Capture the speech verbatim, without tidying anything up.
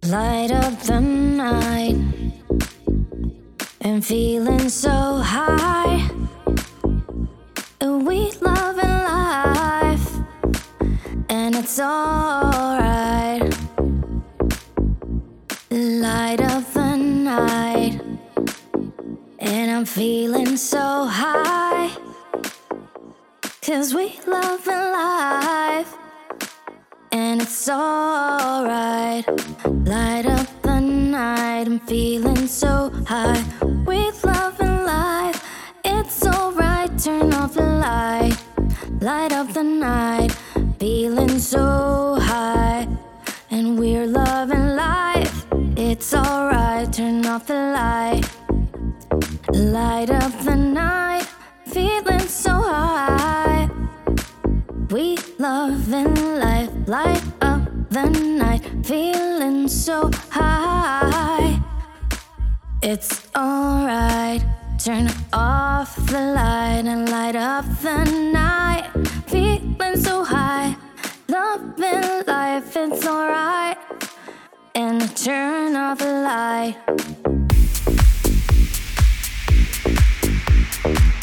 Light up the night and feeling so high. We love in life and it's alright. Light up the night and I'm feeling so high. 'Cause we love in life and it's alright. Light up the night, I'm feeling so high. With love and life, it's alright. Turn off the light. Light up the night, feeling so high. And we're loving life, it's alright. Turn off the light. Light up the night, feeling so high. We love in life. Light up the night, feeling so high. It's alright. Turn off the light and light up the night. Feeling so high. Love in life, it's alright. And turn off the light.